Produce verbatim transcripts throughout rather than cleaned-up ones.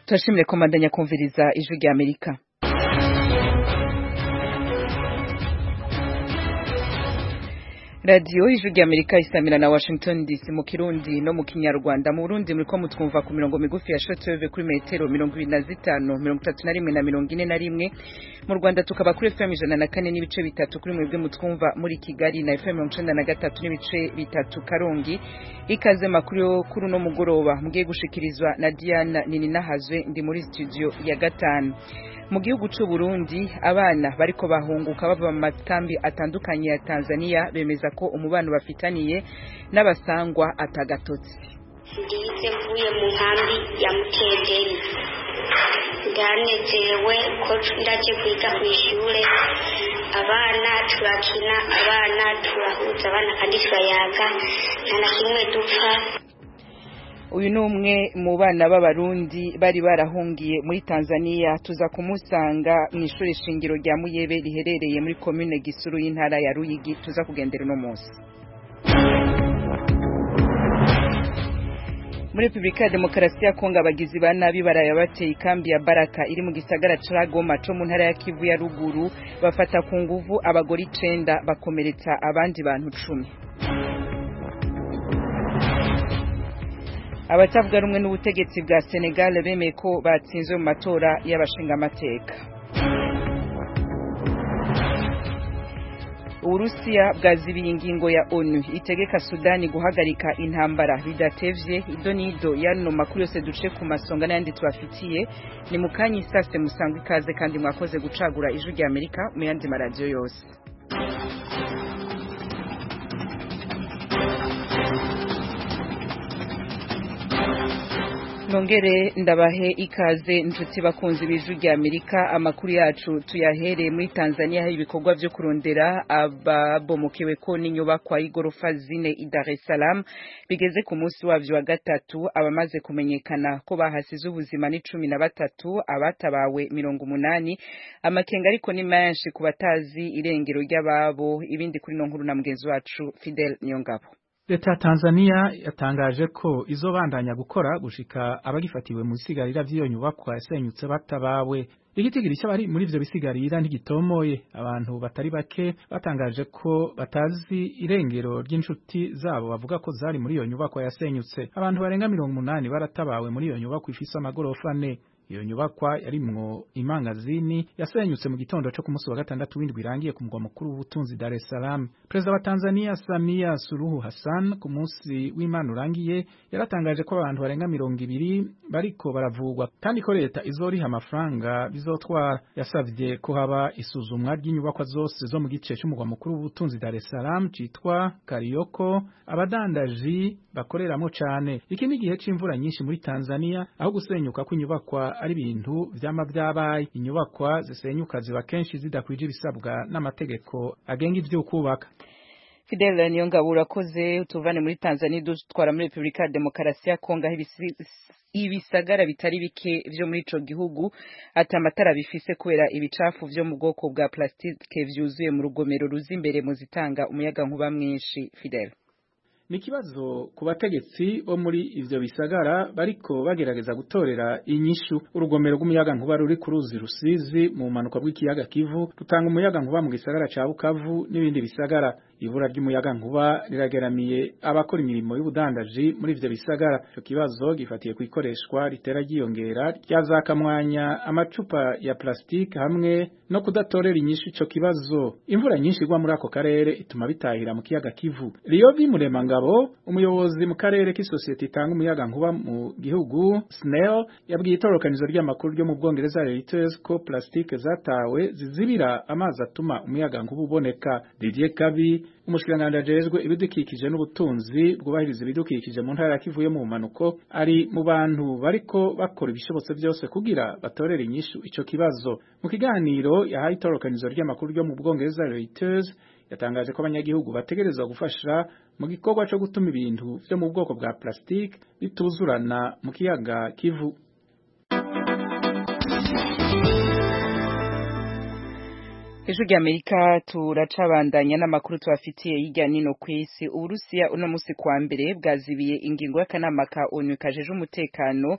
turashimire komandanya kumviriza ijwi rya Amerika. Radio ijwi rya Amerika isamira na Washington D C mu Kirundi no mu Kinyarwanda. Mu Burundi muriko mutwumva ku mirongo migufi ya shortwave kuri metero mirongo ibiri na zitanu mirongo itatu na rimwe na mirongo ine na rimwe. Mu Rwanda tukaba kuri F M ijana na kane n'ibice bitatu kuri mwebwe mutwumva muri Kigali na F M mirongo icenda na gatatu n'ibice bitatu Karongi. Ikaze makuru kuri no mugoroba mugiye gushikirizwa na Diana Nininahazwe ndi muri studio ya gatanu. Mu gihugu c'u Burundi abana bariko bahunguka bava mu makambi atandukanye ya Tanzania bemeza ko umubano bafitaniye n'abasangwa atagatotsi. Ndize mvuye mu nkambi ya Mukegeri ndanezerewe ko ndaje kwiga kw'ishure, abana turakina, abana turahuza, abana kandi turayaga, nta na kimwe dupfa. Uyu numwe mu bana b'abarundi bari barahungiye muri Tanzania tuza kumusanga mu ishure shingiro rya Muyebe riherereye muri commune Gisuru y'intara ya Ruyigi tuza kugendera no munsi. Muri Republika ya Demokarasi ya Kongo abagizi ba nabi baraya bateye ikambi ya Baraka iri mu gisagara ca Goma co mu ntara ya Kivu ya ruguru bafata ku nguvu abagore icenda bakomeretsa abandi bantu cumi. Abatavuga rumwe n'ubutegetsi bwa Senegal bemeye ko batsinzwe mu matora y'abashinga amateka. Urusiya bwazibiye ingingo ya ONU itegeka Sudani guhagarika intambara bidatevye. Idonido yano makuru yose duce ku masonga n'andi twafitiye ni mukanyi isase musangwa ikaze kandi mwakoze gucagura ijwi rya Amerika mu yandi maradio yose. Nongere ndabahe ikaze inshuti bakunzi b'ijwi rya Amerika. Amakuru yacu tuyahere muri Tanzania hari ibikorwa byo kurondera ababomokewe ko n'inyubakwa y'igorofa zine i Dar es Salaam bigeze ku munsi wavyo wa gatatu. Abamaze kumenyekana ko bahasize ubuzima ni cumi na batatu, abatabawe mirongo umunani. Amakenga ariko ni menshi ku batazi irengero ry'ababo. Ibindi kuri no nkuru na mugenzi wacu Fidel Nyongabo. Leta Tanzania yatangaje ko izobandanya gukora gushika abagifatiwe mu bisigarira vy'iyo nyubakwa yasenyutse batabawe. Igitigiri cy'abari muri ivyo bisigarira ntigitomoye. Abantu batari bake batangaje ko batazi irengero ry'inshuti zabo bavuga ko zari muri iyo nyubakwa yasenyutse. Abantu barenga mirongo umunani baratabawe muri iyo nyubakwa ifise amagorofa ane. Iyo nyubakwa yarimwo imangazini yasenyutse mu gitondo cyo ku munsi wa gatandatu w'indwi irangiye ku mugwa mukuru w'ubutunzi Dar es Salaam. Perezida wa Tanzania Samia Suluhu Hassan ku munsi w'Imana urangiye yaratangaje ko abantu barenga mirongo ibiri bariko baravugwa kandi ko leta izoriha amafaranga bizotwara. Yasavye ko haba isuzumwa ry'inyubakwa zose zo mu gice cy'umugwa mukuru w'ubutunzi Dar es Salaam citwa Karioko abadandaji bakoreramo cane. Iki ni gihe c'imvura nyinshi muri Tanzania aho gusenyuka kw'inyubakwa ari ibintu vyama vyabaye. Inyubakwa zisenyuka ziba kenshi zidakwije ibisabwa n'amategeko agenga ivyo kubaka. Fidel Nyongabo urakoze. Tuvane muri Tanzania dutwara muri Republika ya Demokarasi ya Kongo ibisagara bitari bike vyo muri ico gihugu ati amatara bifise kubera ibicafu vyo mu bwoko bwa plastike vyuzuye mu rugomero ruzi imbere mu zitanga umuyaga nkuba mwinshi. Fidel ni kibazo ku bategetsi bo muri ivyo bisagara bariko bagerageza gutorera inyishu. Urugomero rw'umuyaga nkuba ruri ku ruzi Rusizi mu manuka bw'ikiyaga Kivu rutanga umuyaga nkuba mu gisagara ca Bukavu n'ibindi bisagara. Ibura ry'umuyaga nkuba rirageramiye abakora imirimo y'ubudandaji muri ivyo bisagara. Ico kibazo gifatiye kwikoreshwa ritera giyongera ryazakamwanya amacupa ya plastike hamwe no kudatorera inyishu ico kibazo. Imvura nyinshi igwa muri ako karere ituma bitahira mu kiyaga Kivu. Riyovi Muremangabo umuyobozi mu karere k'isosiyete itanga umuyaga nkuba mu gihugu S N E L yabwiye itorokanizo ry'amakuru ryo mu Bwongereza Reuters ko plastike zatawe zizibira amazi atuma umuyaga nkuba uboneka. Didier Kabi umushikiranganji ajejwe ibidukikije n'ubutunzi bwubahiriza ibidukikije mu ntara ya Kivu yo mu manuko ari mu bantu bariko bakora ibishobotse byose kugira batorere inyishu ico kibazo. Mu kiganiro yahaye itorokanizo ry'amakuru ryo mu Bwongereza Reuters yatangaje ko abanyagihugu bategerezwa gufasha mu gikorwa cyo gutuma ibintu vyo mu bwoko bwa plastike bituzurana mu kiyaga Kivu. Ijwi rya Amerika turacabandanya n'amakuru twafitiye hirya nino kw'isi. Uburusiya uno musi kwa mbere bwazibiye ingingo y'akanama ka ONU kajeje umutekano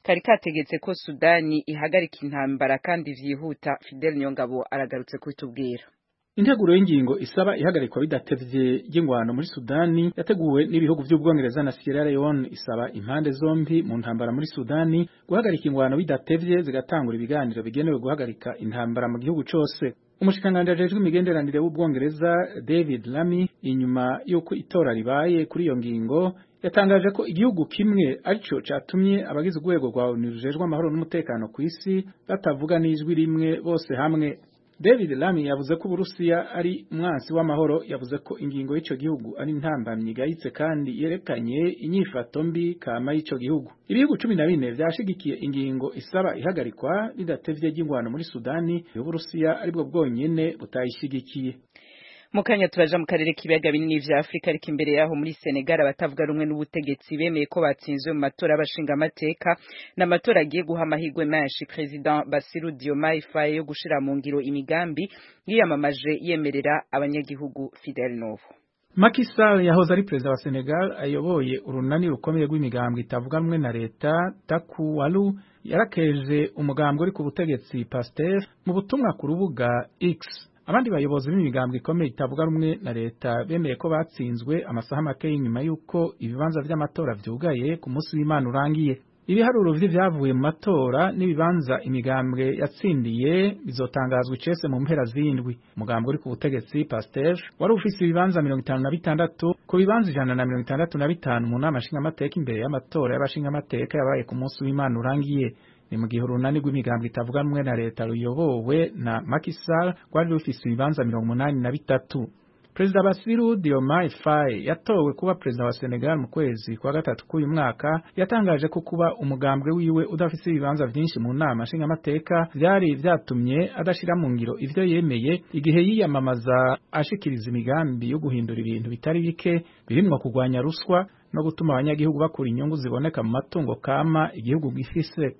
kari kategetse ko Sudani ihagarika intambara kandi vyihuta. Fidel Nyongabo aragarutse kubitubwira. Integuro y'ingingo isaba ihagarikwa bidatevye y'ingwano muri Sudani yateguwe n'ibihugu vy'Ubwongereza na Sierra Leone isaba impande zombi mu ntambara muri Sudani guhagarika ingwano bidatevye zigatangura ibiganiro bigenewe guhagarika intambara mu gihugu cose. Umushikanganje ajejwe imigenderanire w'Ubwongereza David Lammy inyuma yuko itora ribaye kuri iyo ngingo yatangaje ko igihugu kimwe arico catumye abagize urwego rwa O N U rujejwe amahoro n'umutekano ku isi batavuga n'ijwi rimwe bose hamwe. David Lammy yavuze ko Uburusiya ari umwansi w'amahoro, yavuze ko ingingo y'ico gihugu ari ntambamye igayitse kandi yerekanye inyifato mbi kama y'ico gihugu. Ibihugu cumi na bine vyashigikiye ingingo isaba ihagarikwa bidatevye y'ingwano muri Sudani, Uburusiya aribwo bwonyene butayishigikiye. Mukanya turaja mu karere k'ibiyaga binini vya Afrika, ariko imbere yaho muri Senegal abatavuga rumwe n'ubutegetsi bemeye ko batsinzwe mu matora y'abashinga amateka n'amatora agiye guha amahirwe menshi President Bassirou Diomaye Faye yo gushira mu ngiro imigambi yiyamamaje yemerera abanyagihugu. Fidel Novo. Macky Sall yahoze ari perezida wa Senegal ayoboye urunani rukomeye rw'imigambwe itavuga rumwe na leta Taku Walu yarakeje umugambwe uri ku butegetsi Pastef mu butumwa ku rubuga X. Abandi bayobozi b'imigambwe ikomeye itavuga rumwe na leta bemeye ko batsinzwe amasaha make y'inyuma yuko ibibanza vy'amatora vyugaye ku munsi w'Imana urangiye. Ibiharuro vy'ivyavuye mu matora n'ibibanza imigambwe yatsindiye bizotangazwa icese mu mpera z'indwi. Umugambwe uri ku butegetsi Pastef wari ufise ibibanza mirongo itanu na bitandatu ku bibanza ijana na mirongo itandatu na bitanu mu nama nshingamateka imbere y'amatora y'abashingamateka yabaye ku munsi w'Imana urangiye. Ni mu gihe urunani rw'imigambwe itavuga rumwe na leta ruyobowe na Macky Sall rwari rufise ibibanza mirongo umunani na bitatu. Perezida Bassirou Diomaye Faye yatowe kuba perezida wa Senegal mu kwezi kwa gatatu k'uyu mwaka yatangaje ko kuba umugambwe wiwe udafise ibibanza vyinshi mu nama nshingamateka vyari vyatumye adashira mu ngiro ivyo yemeye igihe yiyamamaza ashikiriza imigambi yo guhindura ibintu bitari bike birimwo kugwanya ruswa no gutuma abanyagihugu bakura inyungu ziboneka mu matungo kama igihugu gifise.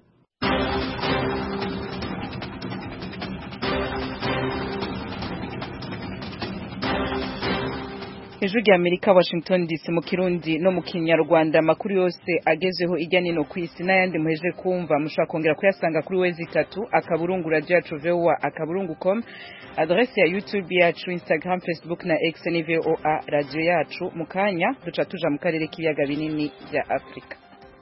Ijwi rya Amerika, Washington D C mu Kirundi no mu Kinyarwanda. Makuru yose agezeho ijya nino ku isi n'ayandi muheje kumva mushobora kongera kuyasanga kuri wezi itatu akaburungu radio yacu V O A akaburungu com, adresse ya YouTube yacu, Instagram, Facebook na X ni V O A radio yacu. Mukanya duca tuja mu karere k'ibiyaga binini bya Afrika.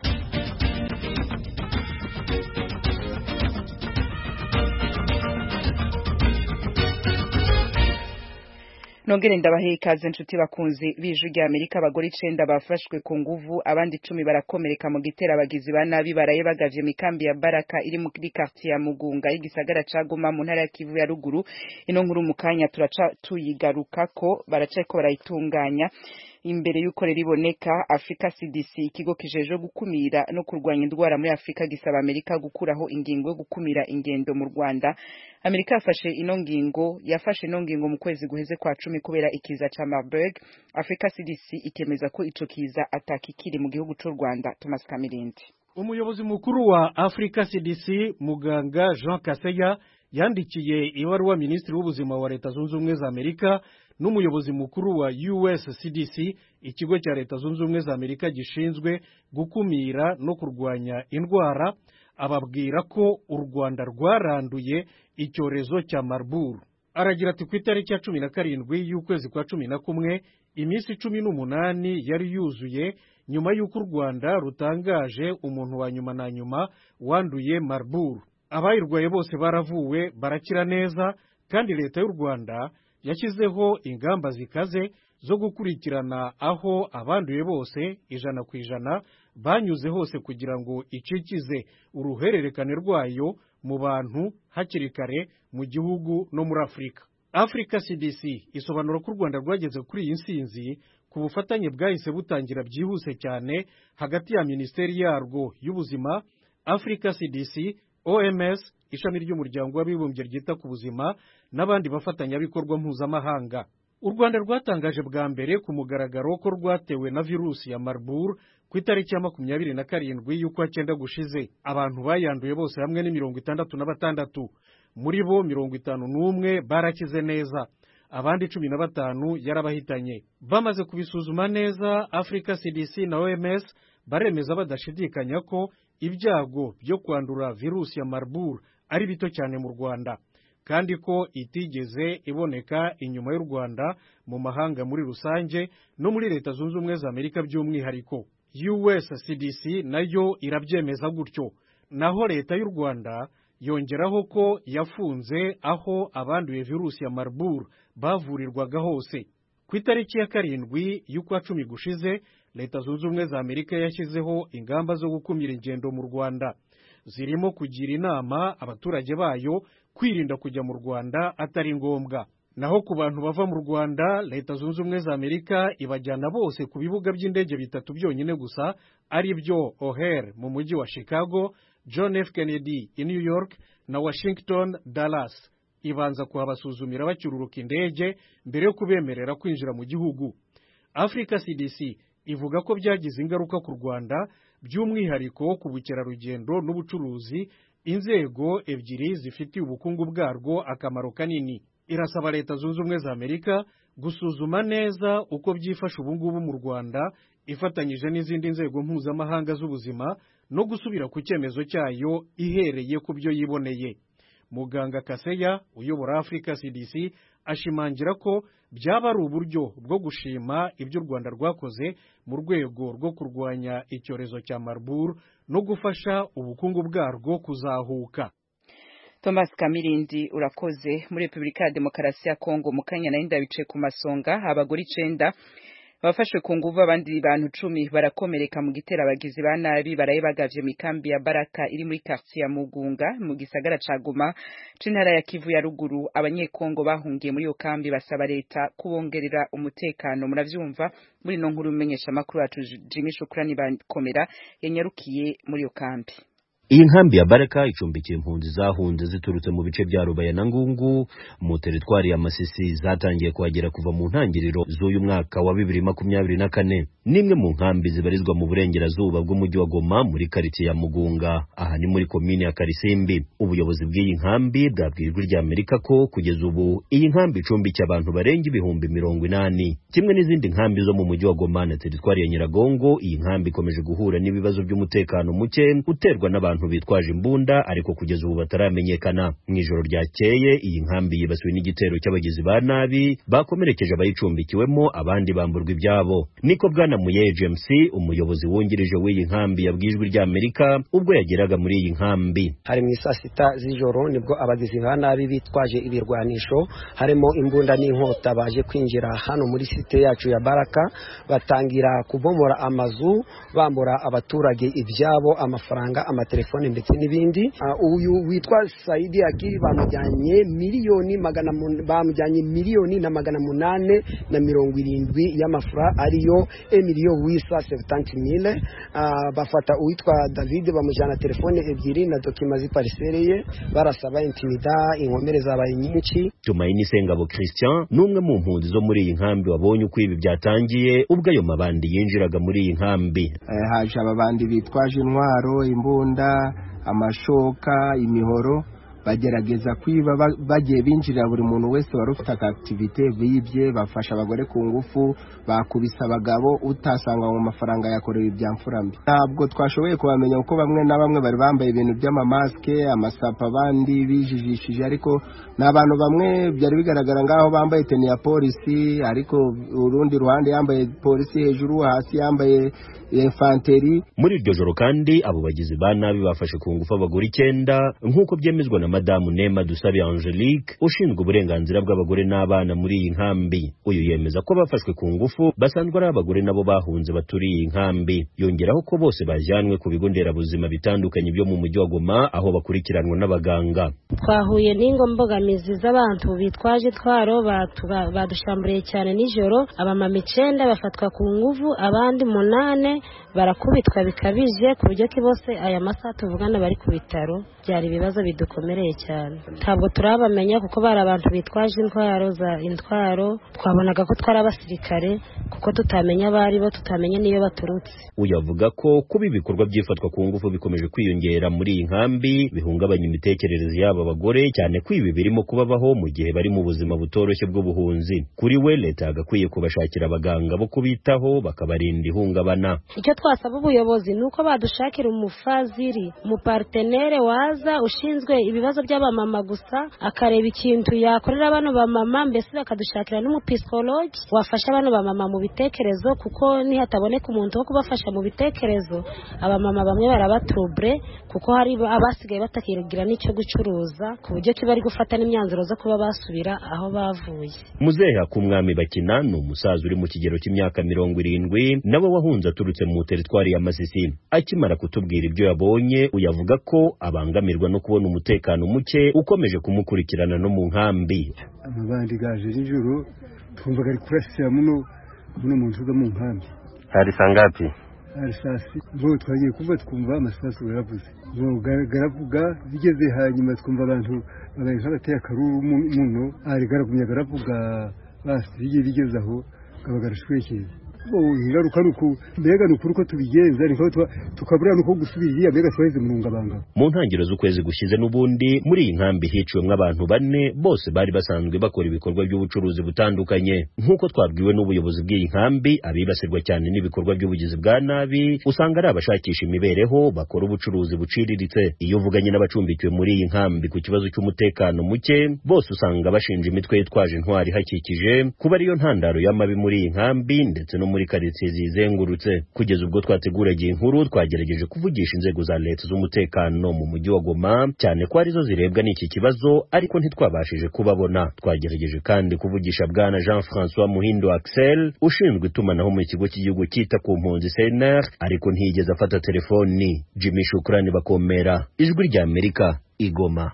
Nongere ndabahe ikaze nshuti bakunzi b'Ijwi rya Amerika. Abagore icenda bafashwe ku nguvu, abandi icumi barakomereka mu gitera abagizi ba nabi baraye bagavye mikambi ya Baraka iri muri quartier ya Mugunga y'igisagara ca Goma mu ntara ya Kivu ya ruguru. Ino nkuru mukanya turaca tuyigarukako, baracako barayitunganya. Imbere yuko rero iboneka, Africa C D C ikigo kijeje gukumira no kurwanya indwara muri Afrika gisaba Amerika gukuraho ingingo yo gukumira ingendo mu Rwanda. Amerika yafashe ino ngingo yafashe ino ngingo mu kwezi guheze kwa cumi kubera ikiza ca Marburg. Africa C D C ikemeza ko ico kiza atakikiri mu gihugu c'u Rwanda. Thomas Kamirindi, umuyobozi mukuru wa Africa C D C muganga Jean Kaseya yandikiye ibaruwa ministri w'ubuzima wa Leta Zunze Ubumwe za Amerika n'umuyobozi mukuru wa U S C D C, ikigo cya Leta Zunze Ubumwe za Amerika gishinzwe gukumira no kurwanya indwara, ababwira ko u Rwanda rwaranduye icyorezo cya Marburg. Aragira ati ku itariki ya cumi na karindwi y'ukwezi kwa cumi na kumwe iminsi cumi n'umunani yari yuzuye nyuma y'uko u Rwanda rutangaje umuntu wa nyuma na nyuma wanduye Marburg. Abayirwaye bose baravuwe barakira neza, kandi leta y'u Rwanda yashyizeho ingamba zikaze zo gukurikirana aho abanduye bose ijana ku ijana banyuze hose kugira ngo icikize uruhererekane rwayo mu bantu hakiri kare mu gihugu no muri Afrika. Africa C D C isobanura ko u Rwanda rwageze kuri iyi nsinzi ku bufatanye bwahise butangira byihuse cyane hagati ya ministeri yarwo y'ubuzima, Africa C D C, O M S, ishami ry'umuryango w'abibumbye ryita ku buzima n'abandi bafatanyabikorwa mpuzamahanga. U Rwanda rwatangaje bwa mbere ku mugaragaro ko rwatewe na virusi ya Marburg ku itariki ya makumyabiri na karindwi y'ukwa cyenda gushize. Abantu bayanduye bose hamwe ni mirongo itandatu na batandatu, muri bo mirongo itanu n'umwe barakize neza, abandi cumi na batanu yarabahitanye. Bamaze kubisuzuma neza, Africa C D C na O M S baremeza badashidikanya ko ibyago byo kwandura virusi ya Marburg ari bito cyane mu Rwanda, kandi ko itigeze iboneka inyuma y'u Rwanda mu mahanga muri rusange no muri Leta Zunze Ubumwe za Amerika by'umwihariko. U S C D C nayo irabyemeza gutyo, naho Leta y'u Rwanda yongeraho ko yafunze aho abanduye virusi ya Marburg bavurirwaga hose. Ku itariki ya karindwi y'ukwa cumi gushize, Leta Zunze Ubumwe za Amerika yashyizeho ingamba zo gukumira ingendo mu Rwanda, zirimo kugira inama abaturage bayo kwirinda kujya mu Rwanda atari ngombwa. Naho ku bantu bava mu Rwanda, Leta Zunze Ubumwe za Amerika ibajyana bose ku bibuga by'indege bitatu byonyine gusa, ari byo O'Hare mu mujyi wa Chicago, John F Kennedy i New York na Washington Dallas. Ibanza kuhabasuzumira bacyururuka indege mbere yo kubemerera kwinjira mu gihugu. Africa C D C ivuga ko byagize ingaruka ku Rwanda, by'umwihariko ku bukerarugendo n'ubucuruzi, inzego ebyiri zifitiye ubukungu bwarwo akamaro kanini. Irasaba Leta Zunze Ubumwe za Amerika gusuzuma neza uko byifashe ubu ngubu mu Rwanda, ifatanyije n'izindi nzego mpuzamahanga z'ubuzima, no gusubira ku cyemezo cyayo ihereye ku byo yiboneye. Muganga Kaseya uyobora Africa C D C ashimangira ko byaba ari uburyo bwo gushima ibyo u Rwanda rwakoze mu rwego rwo kurwanya icyorezo cya Marburg no gufasha ubukungu bwarwo kuzahuka. Thomas Kamirindi, urakoze. Muri Republika ya Demokarasi ya Kongo mu kanya na inda bice ku masonga, abagore icenda bafashwe ku nguvu, abandi bantu cumi barakomereka mu gitera abagizi ba nabi baraye bagavye mu kambi ya Baraka iri muri quartier ya Mugunga mu gisagara ca Goma c'intara ya Kivu ya ruguru. Abanyekongo bahungiye muri iyo kambi basaba leta kubongerera umutekano. Muravyumva muri no nkuru umenyesha makuru yacu Jimmy Shukrani bakomera yanyarukiye muri iyo kambi. Iyi nkambi ya Baraka icumbikiye impunzi zahunze ziturutse mu bice bya Rubaya na Ngungu mu teritwari ya Masisi, zatangiye kuhagera kuva mu ntangiriro z'uyu mwaka wa bibiri makumyabiri na kane. Nimwe mu nkambi zibarizwa mu burengerazuba bw'umujyi wa Goma muri quartier ya Mugunga, aha ni muri komine ya Karisimbi. Ubuyobozi bw'iyi nkambi bwabwirijwe rya Amerika ko kugeza ubu iyi nkambi icumbikiye abantu barenga ibihumbi mirongo inani. Kimwe n'izindi nkambi zo mu mujyi wa Goma na teritwari ya Nyiragongo, iyi nkambi ikomeje guhura n'ibibazo by'umutekano muke uterwa n'abantu bitwaje imbunda ariko kugeza ubu bataramenyekana. Mu ijoro ryakeye iyi nkambi yibasiwe n'igitero cy'abagizi ba nabi bakomerekeje abayicumbikiwemo, abandi bamburwa ibyabo. Niko bwana Muye James, umuyobozi wungirije w'iyi nkambi, yabwijwe rya Amerika ubwo yageraga muri iyi nkambi. Hari mu saa sita z'ijoro nibwo abagizi ba nabi bitwaje ibirwanisho harimo imbunda n'inkota baje kwinjira hano muri site yacu ya Baraka, batangira kubomora amazu, bambura abaturage ibyabo, amafaranga, amatelefone ndetse n'ibindi. Uh, uyu witwa Saidi Akiri bamujyanye miliyoni magana bamujyanye miliyoni na magana munane na mirongo irindwi y'amafra ariyo emilio wisa seventy mille. Uh, bafata uwitwa David bamujyana telefone ebyiri na dokima ziparisereye, barasaba intimida, inkomere zabaye nyinshi. Tumaini Sengabo Christian numwe mu mpunzi zo muri iyi nkambi wabonye uko ibi byatangiye ubwo ayo mabandi yinjiraga muri iyi nkambi. Eh, haje ababandi bitwaje intwaro, imbunda, amashoka, imihoro, bagerageza kwiba bagiye binjira buri muntu wese wari ufite activite bibye, bafasha abagore ku ngufu, bakubisa abagabo, utasanga mu mafaranga yakorewe ibyamfurambi. Ntabwo twashoboye kubamenya uko bamwe na bamwe bari bambaye ibintu by'amamaske, amasapa, abandi bijijishije, ariko n'abantu bamwe byari bigaragara ngaho bambaye teni ya polisi, ariko urundi ruhande yambaye polisi hejuru, hasi yambaye infanteri. Muri iryo joro kandi abo bagizi ba nabi bafashe ku ngufu abagore icyenda nk'uko byemezwa na Madamu Nema Dusabe Angelique ushinzwe uburenganzira bw'abagore n'abana muri iyi nkambi. Uyu yemeza ko bafashwe ku ngufu basanzwe ari abagore nabo bahunze baturiye iyi nkambi. Yongeraho ko bose bajyanwe ku bigo nderabuzima bitandukanye byo mu mujyi wa Goma aho bakurikiranwa n'abaganga. Twahuye n'ingo mbogamizi z'abantu bitwaje twaro badushamburiye cyane nijoro, abamama icenda bafatwa ku nguvu, abandi munane barakubitwa bikabije ku buryo ki bose aya masaha tuvugana bari ku bitaro. Byari ibibazo bidukomere bikomeye cyane ntabwo turabamenya kuko bari abantu bitwaje intwaro za intwaro twabonaga ko twari abasirikare kuko tutamenya abari bo tutamenya niyo baturutse. Uyavuga ko kuba ibikorwa byifatwa ku ngufu bikomeje kwiyongera muri iyi nkambi bihungabanya imitekerereze y'aba bagore cyane ko ibi birimo kubabaho mu gihe bari mu buzima butoroshye bw'ubuhunzi. Kuri we leta yagakwiye kubashakira abaganga bo kubitaho bakabarinda ihungabana. Icyo twasaba ubuyobozi nuko badushakira umufaziri umupartenere waza ushinzwe ibibazo by'abamama gusa akareba ikintu yakorera bano bamama mbese bakadushakira n'umupsikologi wafasha bano bamama mu bitekerezo kuko nihataboneka umuntu wo kubafasha mu bitekerezo abamama bamwe barabatrouble kuko hari abasigaye batakigira n'icyo gucuruza ku buryo kiba ari gufata n'imyanzuro zo kuba basubira aho bavuye. Muzehe Kumwami Bakina ni umusaza uri mu kigero cy'imyaka mirongo irindwi nawe wahunze aturutse mu teritwari ya Masisi. Akimara kutubwira ibyo yabonye uyavuga ko abangamirwa no kubona umutekano muke ukomeje kumukurikirana no mu nkambi. Amabandi gaje nijoro twumvaga ari kurasira muno muno mu nzuga mu nkambi. Hari sangapi? Hari sasi. Bo twagiye kuva twumva amasasu yaravuze. Bo garavuga bigeze hanyuma twumva abantu babaye nk'abateye akaruru muno ari garagumya garavuga basi bigeze aho kabagarashwekeye. Bo ingaruka nuko mbega nuko uko tubigenza niko tukabura nuko gusubira mbega twaheze murungabanga. Mu ntangiro z'ukwezi gushize n'ubundi muri iyi nkambi hiciwemwe abantu bane bose bari basanzwe bakora ibikorwa by'ubucuruzi butandukanye. Nk'uko twabwiwe n'ubuyobozi bw'iyi nkambi abibasirwa cyane n'ibikorwa by'ubugizi bwa nabi usanga ari abashakisha imibereho bakora ubucuruzi buciriritse. Iyo uvuganye n'abacumbikiwe muri iyi nkambi ku kibazo cy'umutekano muke bose usanga bashinja imitwe yitwaje intwari hakikije kuba ariyo ntandaro y'amabi muri iyi nkambi ndetse no muri karitsiye zizengurutse. Kugeza ubwo twateguragiye inkuru twagerageje kuvugisha inzego za leta z'umutekano mu mujyi wa Goma cyane ko arizo zirebwa n'iki kibazo ariko ntitwabashije kubabona. Twagerageje kandi kuvugisha bwana Jean François Muhindo Axel ushinzwe itumanaho mu kigo cy'igihugu cyita ku mpunzi C N R ariko ntiyigeze afata telefoni. Jimmy Shukrani Bakomera, Ijwi rya Amerika, Igoma.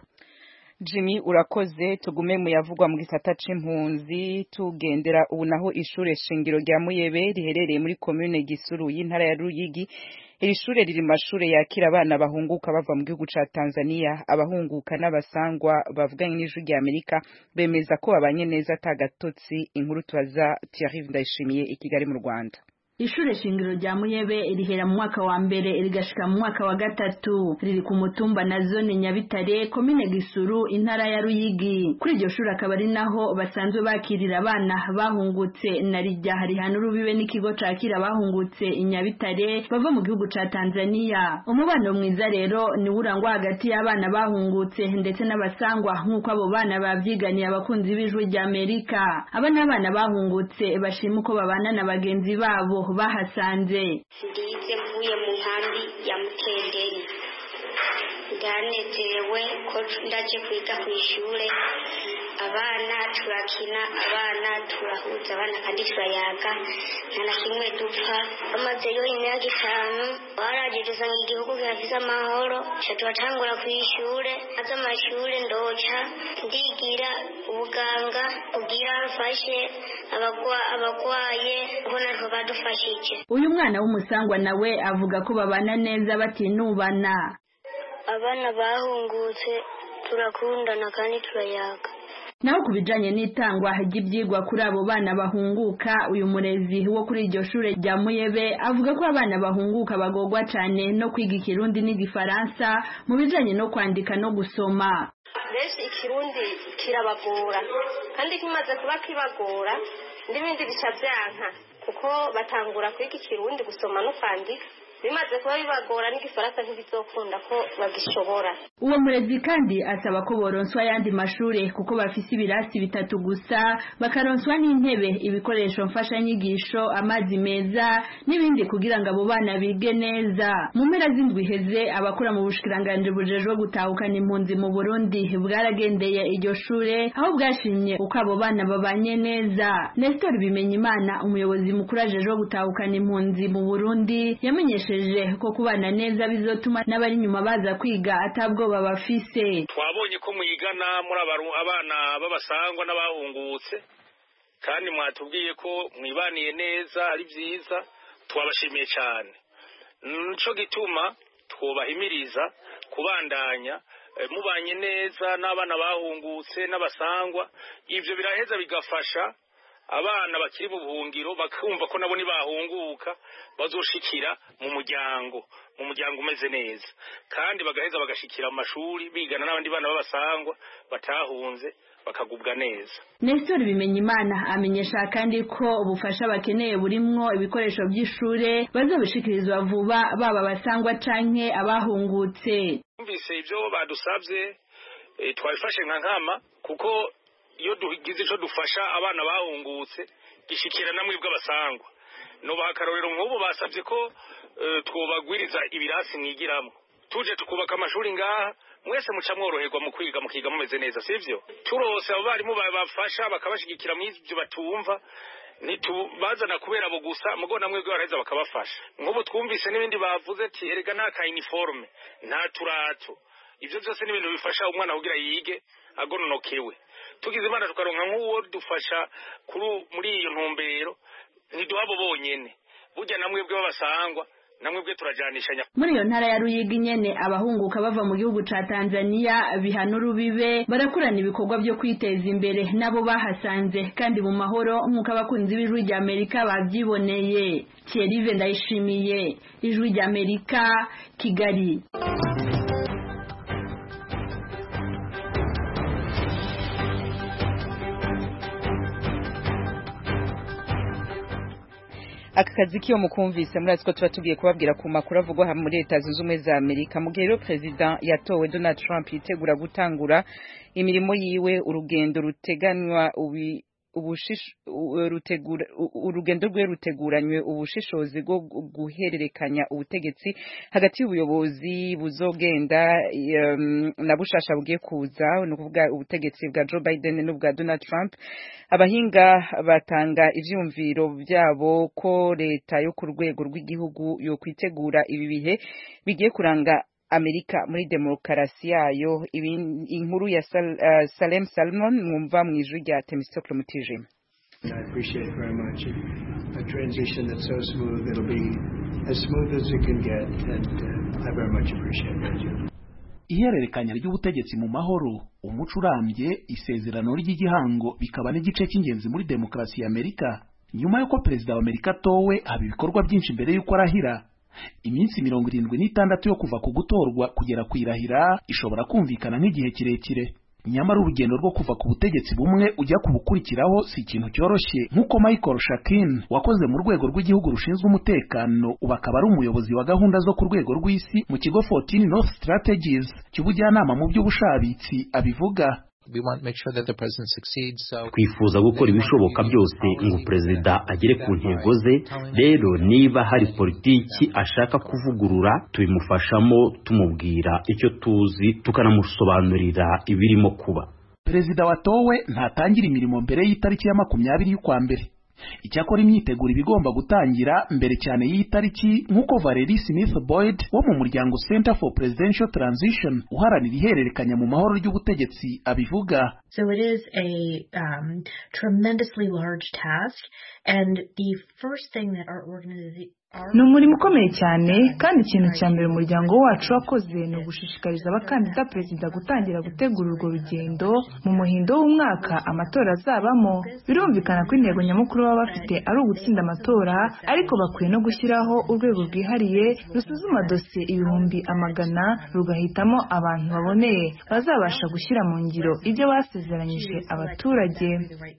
Jimmy urakoze. Tugume mu yavugwa mu gisata c'impunzi tugendera ubu naho ishure shingiro rya Muyebe riherereye muri commune Gisuru y'intara ya Ruyigi. Iri shure riri mashure yakira abana bahunguka bava mu gihugu ca Tanzania. Abahunguka n'abasangwa bavuganye n'Ijwi rya Amerika bemeza ko babanye neza atagatotsi. Inkuru tubaza Thierry Ndayishimiye i Kigali mu Rwanda. Ishure shingiro rya Muyebe rihera mu mwaka wa mbere rigashika mu mwaka wa gatatu riri ku mutumba na zone Nyabitare komine Gisuru intara ya Ruyigi. Kuri iryo shuri akaba ari naho basanzwe bakirira abana bahungutse na rijya hari hanurubibe n'ikigo cakira bahungutse Nyabitare bava mu gihugu ca Tanzania. Umubano mwiza rero ni urangwa hagati y'abana bahungutse ndetse n'abasangwa nk'uko abo bana bavyiganiye abakunzi b'Ijwi rya Amerika. Abana abana bahungutse bashima uko babana na bagenzi babo bahasanze. Ndize mvuye mu nkambi ya Mutenderi ndanezerewe ko ndaje kwiga ku ishure abana turakina abana turahuza abana kandi turayaga nta na kimwe dupfa. Amazeyo imyaka itanu barageze mu gihugu gifite amahoro turatangura ku ishure aza amashure ndoca ndigira ubuganga kugira mfashe abagwaye ubona ko badufashije. Uyu mwana w'umusangwa nawe avuga ko babana neza batinubana. Abana bahungutse turakundana kandi turayaga. Naho kubijanye n'itangwa ry'ibyigwa kuri abo bana bahunguka uyu murezi wo kuri iryo shure rya Muyebe avuga ko abana bahunguka bagogwa cyane no kwiga ikirundi n'igifaransa mu bijanye no kwandika no gusoma. Benshi ikirundi kirabagora kandi kimaze kuba kibagora n'ibindi bica byanka kuko batangura kwiga ikirundi gusoma no kwandika bimaze kuba bibagora n'igifaransa ntibizokunda ko bagishobora. Uwo murezi kandi asaba ko boronswa yandi mashure kuko bafise ibirasi bitatu gusa bakaronswa n'intebe ibikoresho mfasha nyigisho amazi meza n'ibindi kugira ngo abo bana bige neza. Mu mpera z'indwi heze abakora mu bushikiranganje bujejwe gutahukana impunzi mu Burundi bwaragendeye iryo shure aho bwashimye uko abo bana babanye neza. Nestor Bimenyimana umuyobozi mukuru ajejwe gutahukana impunzi mu Burundi yamenyesha ko kubana neza bizotuma n'abari nyuma baza kwiga atabwo babafise. Twabonye ko mwigana muri abana babasangwa n'abahungutse kandi mwatubwiye ko mwibaniye neza ari byiza twabashimiye cyane. Nico gituma twobahimiriza kubandanya mubanye neza n'abana bahungutse n'abasangwa, ivyo biraheza bigafasha abana bakiri mu buhungiro bakumva ko nabo nibahunguka bazoshikira mu muryango mu muryango umeze neza, kandi bagaheza bagashikira amashuri bigana n'abandi bana b'abasangwa batahunze bakagubwa neza. Nestor Bimenyimana amenyesha kandi ko ubufasha bakeneye burimwo ibikoresho by'ishure bazobishikirizwa vuba baba basangwa canke abahungutse. Umvise ivyo badusavye e, twabifashe nka nkama, kuko iyo dugize ico dufasha abana bahungutse gishikira namwe bw'abasangwa. No bakarorero nk'ubu basavye ko e, twobagwiriza ibirasi mwigiramwo, tuje tukubaka amashuri ngaha mwese muca mworoherwa mu kwiga mukiga mumeze neza, sivyo? Turose abo barimu babafasha bakabashigikira mu ivyo batumva, nitubazana kubera abo gusa mugo namwe bwo baraheza bakabafasha. Nk'ubu twumvise n'ibindi bavuze ati erega nta ka uniforme nta turato, ivyo byose ni ibintu bifasha umwana kugira yige agononokewe. Tugize imana tukaronka nk'uwo dufasha kuri muri iyo ntumbero, ntiduhabo bonyene burya namwe bwo babasangwa namwe bwe turajanishanya. Muri iyo ntara ya Ruyigi nyene abahunguka bava mu gihugu ca Tanzania bihana urubibe barakurana ibikorwa byo kwiteza imbere nabo bahasanze kandi mu mahoro nk'uko abakunzi b'ijwi rya Amerika bavyiboneye. Thierry Ndayishimiye, ijwi rya Amerika, Kigali. aka kazi kiyo mukumvise muri atwo tuba tugiye kubabwira ku makuru avugwa muri Leta Zunze Ubumwe za Amerika. Mu gihe rero President yatowe Donald Trump yitegura gutangura imirimo yiwe, urugendo ruteganywa ubi ubushish rutegura urugendo rwe ruteguranywe ubushishozi bwo guhererekanya ubutegetsi hagati y'ubuyobozi buzogenda um, na bushasha bugiye kuza no kuvuga ubutegetsi bwa Joe Biden n'ubwa Donald Trump. Abahinga batanga ivyumviro byabo ko leta yo ku rwego rw'igihugu yo kwitegura ibi bihe bigiye kuranga Amerika muri demokarasi yayo. Inkuru ya Sal, uh, Salem Salmon mwumva mwijwi rya Temistokle Mutijima. I appreciate it very much. A transition that's so smooth, it'll be as smooth as it can get, and uh, I very much appreciate it. Ihererekanya ry'ubutegetsi mu mahoro, umuco urambye, isezerano ry'igihango bikaba n'igice cy'ingenzi muri demokarasi ya Amerika. Nyuma yuko perezida wa Amerika towe haba ibikorwa byinshi mbere yuko arahira. Iminsi mirongo irindwi n'itandatu yo kuva ku gutorwa kugera kwirahira ishobora kumvikana nk'igihe kirekire. Nyamara urugendo rwo kuva ku butegetsi bumwe ujya kubukurikiraho si ikintu cyoroshye, nk'uko Michael Shakin wakoze mu rwego rw'igihugu rushinzwe umutekano ubakaba ari umuyobozi wa gahunda zo ku rwego rw'isi mu kigo fourteen North Strategies cy'ubujyanama mu by'ubushabitsi abivuga. We want to make sure that the president succeeds. So twifuza gukora ibishoboka byose ngo perezida agere ku ntego ze. Rero niba hari politiki ashaka kuvugurura tubimufashamo, tumubwira icyo tuzi tukanamusobanurira ibirimo kuba. Perezida watowe ntatangira imirimo mbere y'itariki ya makumyabiri y'ukwa mbere. Icyakora imyiteguro ibigomba gutangira mbere cyane y'itariki, nk'uko Valerie Smith Boyd wo mu muryango Center for Presidential Transition uharanira ihererekanya mu mahoro ry'ubutegetsi abivuga. So it is a um, tremendously large task, and the first thing that our organization ni umurimo ukomeye cyane, kandi ikintu cya mbere umuryango wacu wakoze ni ugushishikariza abakandida perezida gutangira gutegura urwo rugendo mu muhindo w'umwaka amatora azabamo. Birumvikana ko intego nyamukuru baba bafite ari ugutsinda amatora, ariko bakwiye no gushyiraho urwego rwihariye rusuzuma dosiye ibihumbi amagana rugahitamo abantu baboneye bazabasha gushyira mu ngiro ibyo basezeranyije abaturage.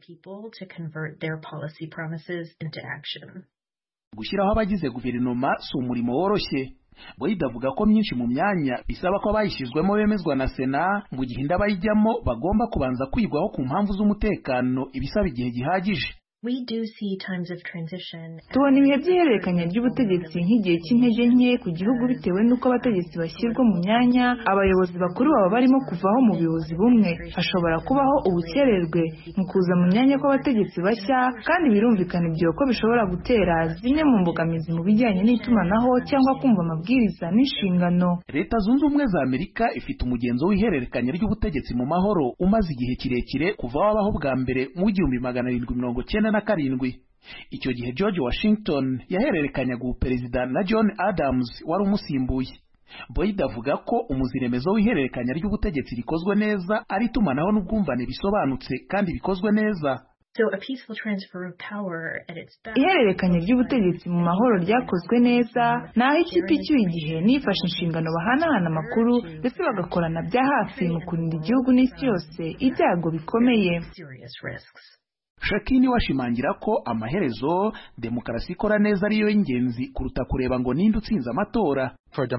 Gushyiraho abagize guverinoma si umurimo woroshye. Boyd avuga ko myinshi mu myanya bisaba ko abayishyizwemo bemezwa na Sena, mu gihe indabayijyamo bagomba kubanza kwigwaho ku mpamvu z'umutekano ibisaba igihe gihagije. We do see times of transition. Tubona ibihe by'ihererekanya ry'ubutegetsi nk'igihe cy'intege nke ku gihugu bitewe n'uko abategetsi bashyirwa mu myanya, abayobozi bakuru baba barimo kuvaho mu buyobozi bumwe. Hashobora kubaho ubukererwe mu kuza mu myanya kw'abategetsi bashya, kandi birumvikana ibyo ko bishobora gutera zimwe mu mbogamizi mu bijyanye n'itumanaho cyangwa kumva amabwiriza n'inshingano. Leta Zunze Ubumwe za Amerika ifite umugenzo w'ihererekanya ry'ubutegetsi mu mahoro umaze igihe kirekire kuva wabaho bwa mbere mu igihumbi magana arindwi mirongo cyenda na karindwi. Icyo gihe George Washington yahererekanyaga ubuperezida na John Adams wari umusimbuye. Boyd avuga ko umuziremezo w'ihererekanya ry'ubutegetsi rikozwe neza ari itumanaho n'ubwumvane bisobanutse kandi bikozwe neza. So a peaceful transfer of power at its best. Ihererekanya ry'ubutegetsi mu mahoro ryakozwe neza naho ikipe icyuye igihe nifashe inshingano bahanahana amakuru ndetse bagakorana bya hafi mu kurinda igihugu n'isi yose ibyago bikomeye. Shakini washimangira ko amaherezo demokarasi ikora neza ariyo y'ingenzi kuruta kureba ngo ninde utsinze amatora.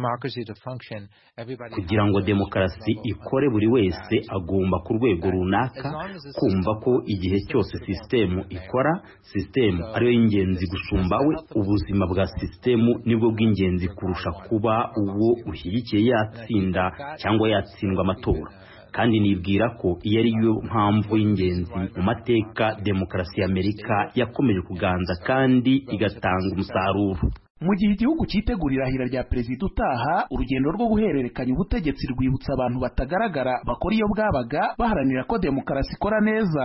Kugira ngo demokarasi ikore buri wese agomba ku rwego runaka kumva ko igihe cyose sistemu ikora, sistemu ariyo y'ingenzi gusumba we, ubuzima bwa sistemu nibwo bw'ingenzi kurusha kuba uwo ushyigikiye yatsinda cyangwa yatsindwa amatora. Kandi nibwira ko iyo ari yo mpamvu y'ingenzi mu mateka demokarasi y'Amerika yakomeje kuganza kandi igatanga umusaruro. Mu gihe igihugu cyitegurira irahira rya perezida utaha, urugendo rwo guhererekanya ubutegetsi rwibutsa abantu batagaragara bakora iyo bwabaga baharanira ko demokarasi ikora neza.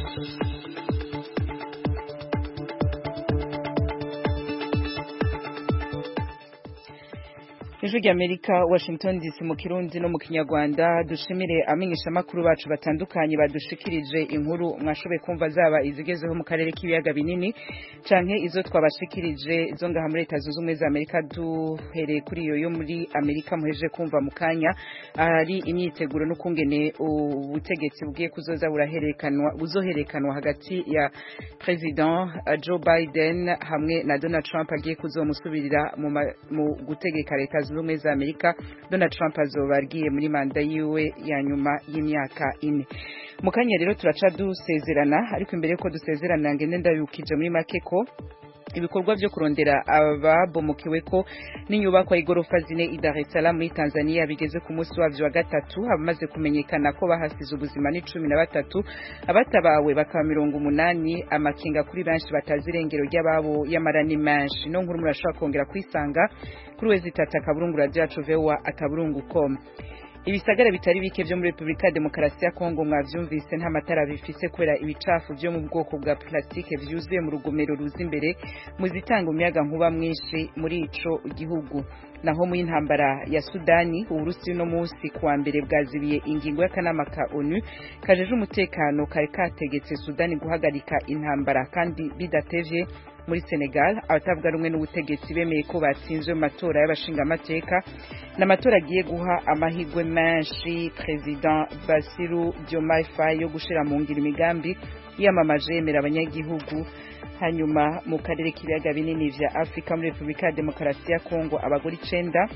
Ijwi ry'Amerika, Washington D C mu Kirundi no mu Kinyarwanda. Dushimire amenyesha makuru bacu batandukanye badushikirije inkuru mwashobe kumva zaba izigezeho mu karere k'ibiyaga binini canke izo twabashikirije zo ngaha muri Leta Zunze Ubumwe za Amerika. Duhereye kuri iyo yo muri Amerika muheje kumva mu kanya ari imyiteguro n'ukungene ubutegetsi bugiye kuzoza buraherekanwa buzoherekanwa hagati ya President Joe Biden hamwe na Donald Trump agiye kuzomusubirira mu, mu gutegeka Leta Zunze Ubumwe za Amerika. Donald Trump azoba agiye muri manda yiwe ya nyuma y'imyaka ine. Mu kanya rero turaca dusezerana, ariko imbere yuko dusezerana ngende ndabukije muri make ko ibikorwa byo kurondera ababomokewe ko n'inyubako y'igorofa zine i Dar es Salaam muri Tanzania bigeze ku munsi wavyo wa gatatu. Abamaze kumenyekana ko bahasize ubuzima ni cumi na batatu, abatabawe bakaba mirongo umunani. Amakinga kuri benshi batazi irengero ry'ababo y'amarani menshi. No nkuru murashobora kongera kwisanga kuri wezi tata kaburungu radio yacu vewa akaburungu com. Ibisagara bitari bike byo muri Republika Demokarasi ya Kongo mwavyumvise nta matara bifise kubera ibicafu byo mu bwoko bwa plastike vyuzuye mu rugomero ruzi imbere muzitanga umuyaga nkuba mwinshi muri ico gihugu. Naho mu intambara ya Sudani, Uburusi no munsi kuwa mbere bwazibiye ingingo y'akanama ka ONU kajeje umutekano kari kategetse Sudani guhagarika intambara kandi bidatevye. Muri Senegal abatavuga rumwe n'ubutegetsi bemeye ko batsinzwe mu matora y'abashinga amateka n'amatora agiye guha amahigwe menshi President Bassirou Diomaye Faye yo gushira mu ngiro imigambi yamamaje yemera abanyagihugu. Hanyuma mu karere k'ibiyaga binini vya Afrika muri Republika Demokarasi ya Kongo abagore icenda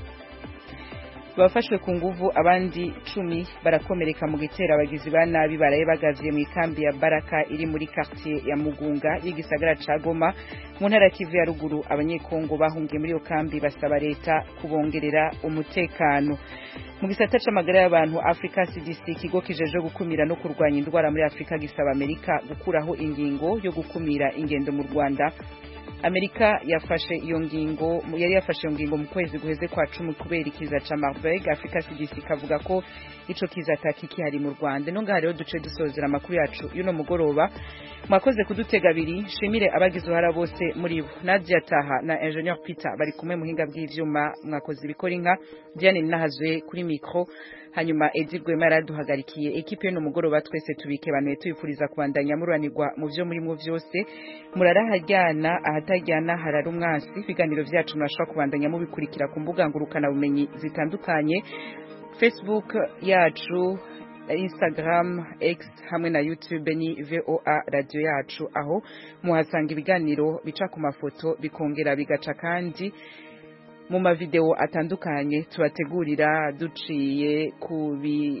bafashwe ku nguvu, abandi cumi barakomereka mu gitera abagizi ba nabi baraye bagavye mu ikambi ya Baraka iri muri quartier ya Mugunga y'igisagara ca Goma mu ntara Kivu ya ruguru. Abanyekongo bahungiye muri iyo kambi basaba leta kubongerera umutekano. Mu gisata c'amagara y'abantu Africa C D C, ikigo kijeje gukumira no kurwanya indwara muri Afrika, gisaba Amerika gukuraho ingingo yo gukumira ingendo mu Rwanda. Amerika yafashe iyo ngingo yari yafashe iyo ngingo mu kwezi guheze kwa cumi kubera ikiza ca Marburg. Africa C D C kavuga ko ico kiza ataki hari mu Rwanda. No ngaha rero duce dusozera amakuru yacu yuno mugoroba. Mwakoze kudutega abiri. Shimire abagize uruhara bose muri bo. Nadia Taha na Engineer Peter bari kumwe muhinga bw'ivyuma. Mwakoze ibikora inka. Diane Nahazwe kuri micro. Hanyuma Edi Gwema yaraduhagarikiye. Ekipe y'uno mugoroba twese tubike banuye tuyifuriza kubandanya muranirwa mu vyo muri mu vyose. Murarahajyana ahatajyana harara umwansi. Ibiganiro vyacu murashobora kubandanya mubikurikira ku mbuga ngurukana bumenyi zitandukanye, Facebook yacu, Instagram, X hamwe na YouTube ni V O A radio yacu, aho muhasanga ibiganiro bica ku mafoto bikongera bigaca kandi mu mavideo atandukanye tubategurira duciye ku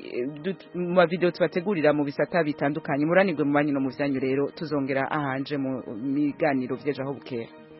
mu mavideo tubategurira mu bisata bitandukanye. Muranirwe mu banyu no mu vyanyu rero tuzongera ahanje mu biganiro vyeje aho bukera.